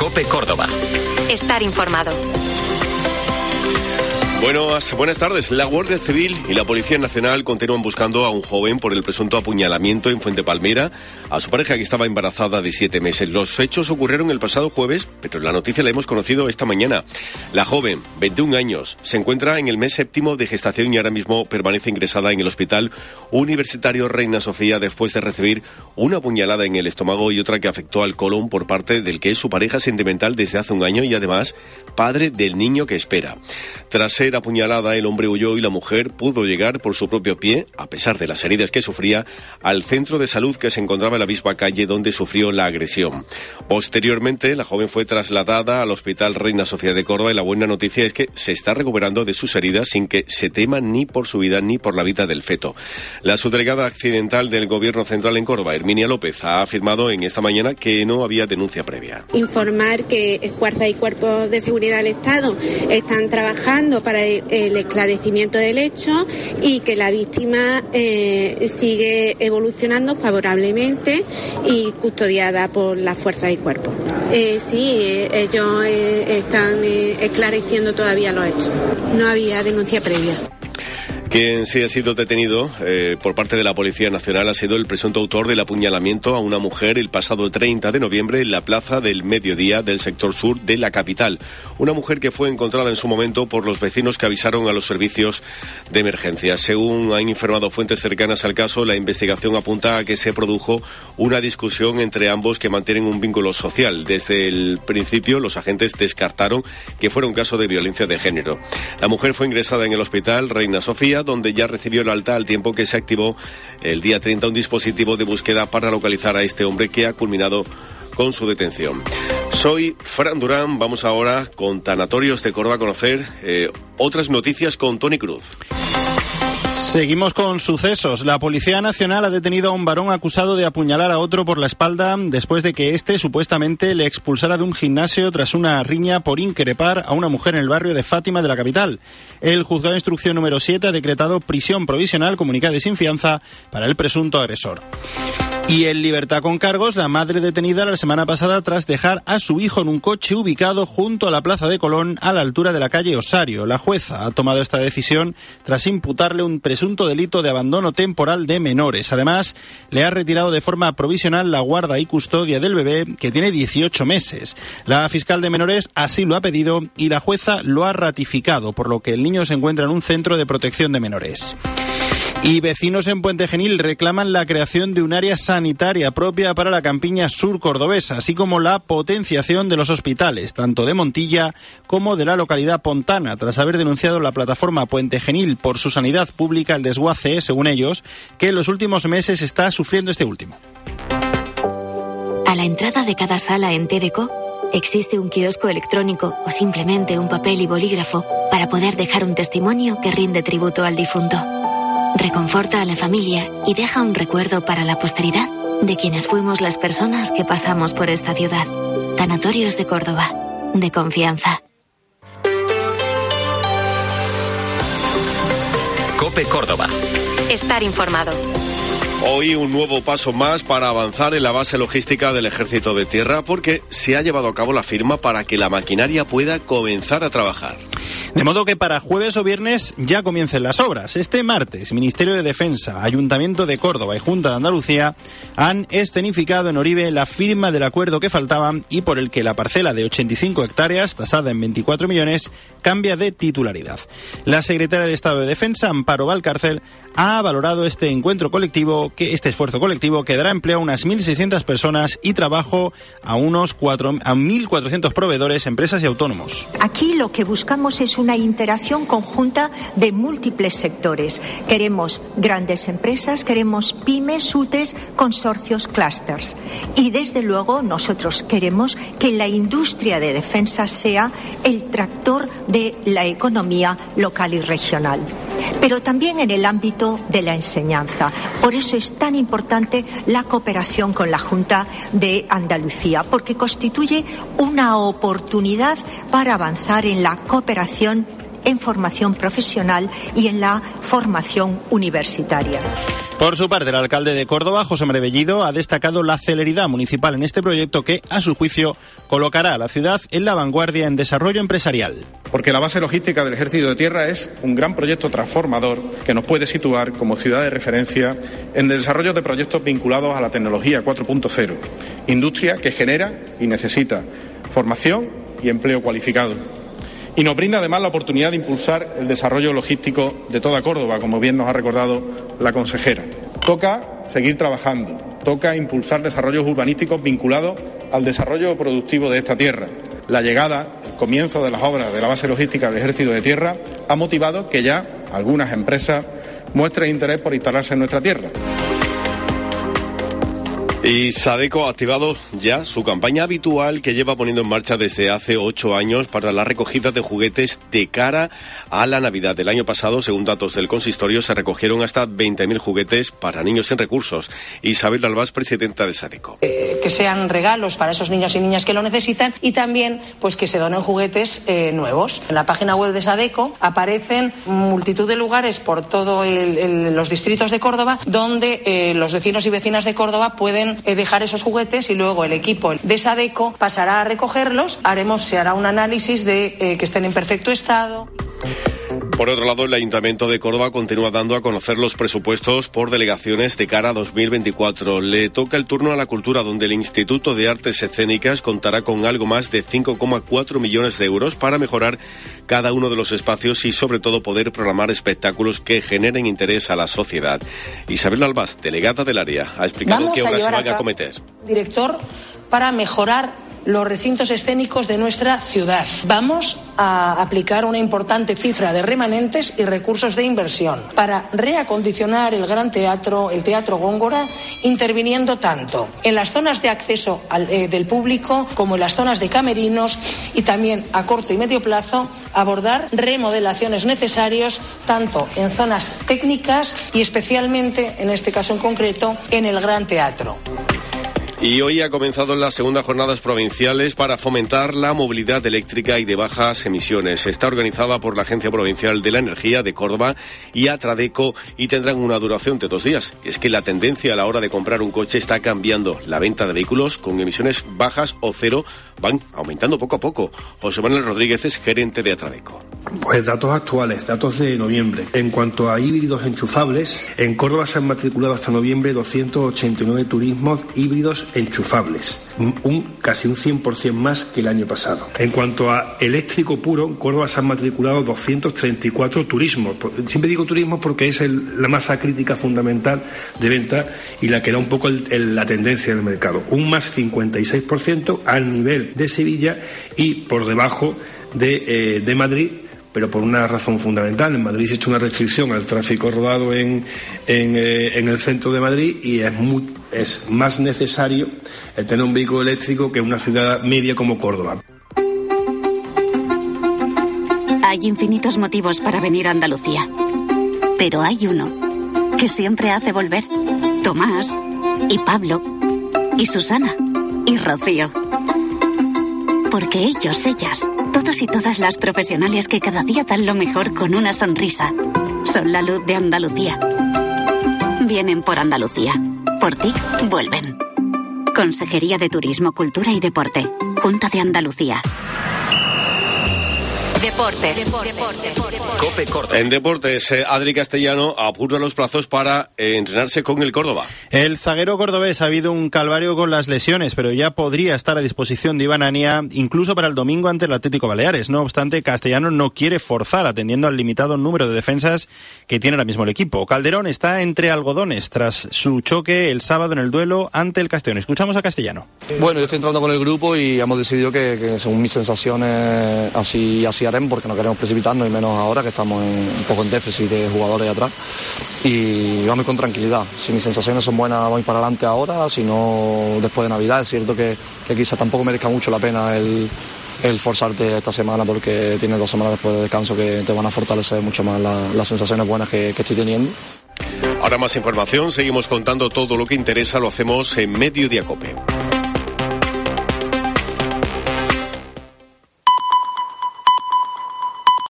COPE Córdoba. Estar informado. Buenas tardes. La Guardia Civil y la Policía Nacional continúan buscando a un joven por el presunto apuñalamiento en Fuentepalmera a su pareja que estaba embarazada de 7 meses. Los hechos ocurrieron el pasado jueves, pero la noticia la hemos conocido esta mañana. La joven, 21 años, se encuentra en el mes 7º de gestación y ahora mismo permanece ingresada en el Hospital Universitario Reina Sofía después de recibir una apuñalada en el estómago y otra que afectó al colon por parte del que es su pareja sentimental desde hace un año y además padre del niño que espera. Tras ser apuñalada, el hombre huyó y la mujer pudo llegar por su propio pie, a pesar de las heridas que sufría, al centro de salud que se encontraba en la misma calle donde sufrió la agresión. Posteriormente, la joven fue trasladada al Hospital Reina Sofía de Córdoba y la buena noticia es que se está recuperando de sus heridas sin que se tema ni por su vida ni por la vida del feto. La subdelegada accidental del Gobierno Central en Córdoba, Herminia López, ha afirmado en esta mañana que no había denuncia previa. Informar que Fuerzas y Cuerpos de Seguridad del Estado están trabajando para el esclarecimiento del hecho y que la víctima sigue evolucionando favorablemente y custodiada por las Fuerzas y Cuerpos. Sí, ellos están esclareciendo todavía los hechos. No había denuncia previa. Quien sí ha sido detenido por parte de la Policía Nacional ha sido el presunto autor del apuñalamiento a una mujer el pasado 30 de noviembre en la Plaza del Mediodía del sector sur de la capital. Una mujer que fue encontrada en su momento por los vecinos que avisaron a los servicios de emergencia. Según han informado fuentes cercanas al caso, la investigación apunta a que se produjo una discusión entre ambos que mantienen un vínculo social. Desde el principio, los agentes descartaron que fuera un caso de violencia de género. La mujer fue ingresada en el Hospital Reina Sofía, donde ya recibió el alta al tiempo que se activó el día 30 un dispositivo de búsqueda para localizar a este hombre que ha culminado con su detención. Soy Fran Durán, vamos ahora con Tanatorios de Córdoba a conocer otras noticias con Tony Cruz. Seguimos con sucesos. La Policía Nacional ha detenido a un varón acusado de apuñalar a otro por la espalda después de que éste supuestamente le expulsara de un gimnasio tras una riña por increpar a una mujer en el barrio de Fátima de la capital. El juzgado de instrucción número 7 ha decretado prisión provisional comunicada y sin fianza para el presunto agresor. Y en libertad con cargos, la madre detenida la semana pasada tras dejar a su hijo en un coche ubicado junto a la Plaza de Colón a la altura de la calle Osario. La jueza ha tomado esta decisión tras imputarle un presunto delito de abandono temporal de menores. Además, le ha retirado de forma provisional la guarda y custodia del bebé, que tiene 18 meses. La fiscal de menores así lo ha pedido y la jueza lo ha ratificado, por lo que el niño se encuentra en un centro de protección de menores. Y vecinos en Puente Genil reclaman la creación de un área sanitaria propia para la campiña sur cordobesa, así como la potenciación de los hospitales, tanto de Montilla como de la localidad pontana, tras haber denunciado la plataforma Puente Genil por su sanidad pública el desguace, según ellos, que en los últimos meses está sufriendo este último. A la entrada de cada sala en TDCO existe un kiosco electrónico o simplemente un papel y bolígrafo para poder dejar un testimonio que rinde tributo al difunto. Reconforta a la familia y deja un recuerdo para la posteridad de quienes fuimos las personas que pasamos por esta ciudad. Tanatorios de Córdoba, de confianza. COPE Córdoba. Estar informado. Hoy un nuevo paso más para avanzar en la base logística del Ejército de Tierra, porque se ha llevado a cabo la firma para que la maquinaria pueda comenzar a trabajar. De modo que para jueves o viernes ya comiencen las obras. Este martes, Ministerio de Defensa, Ayuntamiento de Córdoba y Junta de Andalucía han escenificado en Oribe la firma del acuerdo que faltaba y por el que la parcela de 85 hectáreas, tasada en 24 millones, cambia de titularidad. La secretaria de Estado de Defensa, Amparo Valcárcel, ha valorado este esfuerzo colectivo que dará empleo a unas 1.600 personas y trabajo a unos 1.400 proveedores, empresas y autónomos. Aquí lo que buscamos es una interacción conjunta de múltiples sectores. Queremos grandes empresas, queremos pymes, UTEs, consorcios, clústeres. Y desde luego nosotros queremos que la industria de defensa sea el tractor de la economía local y regional. Pero también en el ámbito de la enseñanza. Por eso es tan importante la cooperación con la Junta de Andalucía, porque constituye una oportunidad para avanzar en la cooperación en formación profesional y en la formación universitaria. Por su parte, el alcalde de Córdoba, José María Bellido, ha destacado la celeridad municipal en este proyecto que, a su juicio, colocará a la ciudad en la vanguardia en desarrollo empresarial. Porque la base logística del Ejército de Tierra es un gran proyecto transformador que nos puede situar como ciudad de referencia en el desarrollo de proyectos vinculados a la tecnología 4.0, industria que genera y necesita formación y empleo cualificado. Y nos brinda además la oportunidad de impulsar el desarrollo logístico de toda Córdoba, como bien nos ha recordado la consejera. Toca seguir trabajando, toca impulsar desarrollos urbanísticos vinculados al desarrollo productivo de esta tierra. La llegada, el comienzo de las obras de la base logística del Ejército de Tierra ha motivado que ya algunas empresas muestren interés por instalarse en nuestra tierra. Y Sadeco ha activado ya su campaña habitual que lleva poniendo en marcha desde hace 8 años para la recogida de juguetes de cara a la Navidad. El año pasado, según datos del consistorio, se recogieron hasta 20.000 juguetes para niños sin recursos. Isabel Albás, presidenta de Sadeco. Que sean regalos para esos niños y niñas que lo necesitan y también pues que se donen juguetes nuevos. En la página web de Sadeco aparecen multitud de lugares por todos los distritos de Córdoba donde los vecinos y vecinas de Córdoba pueden dejar esos juguetes y luego el equipo de Sadeco pasará a recogerlos. Se hará un análisis de que estén en perfecto estado. Por otro lado, el Ayuntamiento de Córdoba continúa dando a conocer los presupuestos por delegaciones de cara a 2024. Le toca el turno a la cultura, donde el Instituto de Artes Escénicas contará con algo más de 5,4 millones de euros para mejorar cada uno de los espacios y, sobre todo, poder programar espectáculos que generen interés a la sociedad. Isabel Albás, delegada del área, ha explicado qué obras se van a acometer. Director, para mejorar los recintos escénicos de nuestra ciudad. Vamos a aplicar una importante cifra de remanentes y recursos de inversión para reacondicionar el Gran Teatro, el Teatro Góngora, interviniendo tanto en las zonas de acceso del público como en las zonas de camerinos y también a corto y medio plazo abordar remodelaciones necesarias tanto en zonas técnicas y especialmente, en este caso en concreto, en el Gran Teatro. Y hoy ha comenzado las segundas jornadas provinciales para fomentar la movilidad eléctrica y de bajas emisiones. Está organizada por la Agencia Provincial de la Energía de Córdoba y Atradeco y tendrán una duración de 2 días. Es que la tendencia a la hora de comprar un coche está cambiando. La venta de vehículos con emisiones bajas o cero van aumentando poco a poco. José Manuel Rodríguez es gerente de Atradeco. Pues datos actuales, datos de noviembre. En cuanto a híbridos enchufables, en Córdoba se han matriculado hasta noviembre 289 turismos híbridos enchufables, casi un 100% más que el año pasado. En cuanto a eléctrico puro, en Córdoba se han matriculado 234 turismos. Siempre digo turismos porque es la masa crítica fundamental de venta y la que da un poco la tendencia del mercado. Un más 56% al nivel de Sevilla y por debajo de Madrid, pero por una razón fundamental. En Madrid existe una restricción al tráfico rodado en el centro de Madrid y es más necesario tener un vehículo eléctrico que en una ciudad media como Córdoba. Hay infinitos motivos para venir a Andalucía, pero hay uno que siempre hace volver. Tomás, y Pablo, y Susana, y Rocío. Porque ellas, todos y todas las profesionales que cada día dan lo mejor con una sonrisa, son la luz de Andalucía. Vienen por Andalucía. Por ti, vuelven. Consejería de Turismo, Cultura y Deporte. Junta de Andalucía. Deportes. COPE Córdoba. En deportes, Adri Castellano apura los plazos para entrenarse con el Córdoba. El zaguero cordobés ha habido un calvario con las lesiones, pero ya podría estar a disposición de Iván Ania incluso para el domingo ante el Atlético Baleares. No obstante, Castellano no quiere forzar atendiendo al limitado número de defensas que tiene ahora mismo el equipo. Calderón está entre algodones tras su choque el sábado en el duelo ante el Castellón. Escuchamos a Castellano. Bueno, yo estoy entrando con el grupo y hemos decidido que según mis sensaciones así haremos, porque no queremos precipitarnos y menos ahora que estamos un poco en déficit de jugadores atrás, y vamos con tranquilidad. Si mis sensaciones son buenas, voy para adelante ahora, si no después de Navidad. Es cierto que quizás tampoco merezca mucho la pena el forzarte esta semana, porque tienes 2 semanas después de descanso que te van a fortalecer mucho más las sensaciones buenas que estoy teniendo. Ahora más información, seguimos contando todo lo que interesa, lo hacemos en Mediodía COPE.